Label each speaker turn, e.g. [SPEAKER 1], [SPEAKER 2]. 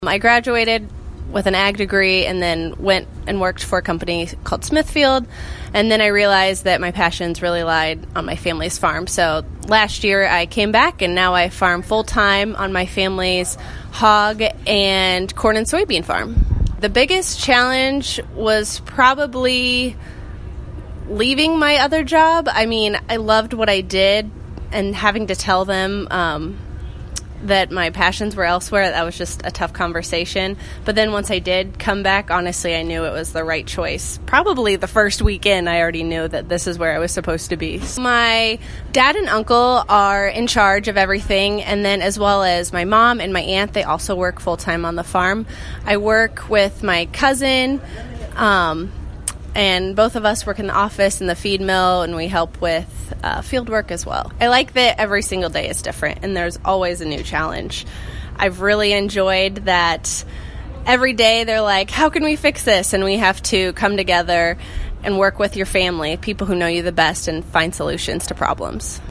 [SPEAKER 1] I graduated with an ag degree and then went and worked for a company called Smithfield, and then I realized that my passions really lied on my family's farm. So last year I came back and now I farm full-time on my family's hog and corn and soybean farm. The biggest challenge was probably leaving my other job. I mean, I loved what I did, and having to tell them that my passions were elsewhere, that was just a tough conversation. But then once I did come back, honestly, I knew it was the right choice. Probably the first weekend, I already knew that this is where I was supposed to be. My dad and uncle are in charge of everything, and then as well as my mom and my aunt, they also work full-time on the farm. I work with my cousin, and both of us work in the office in the feed mill, and we help with field work as well. I like that every single day is different, and there's always a new challenge. I've really enjoyed that every day they're like, how can we fix this? And we have to come together and work with your family, people who know you the best, and find solutions to problems.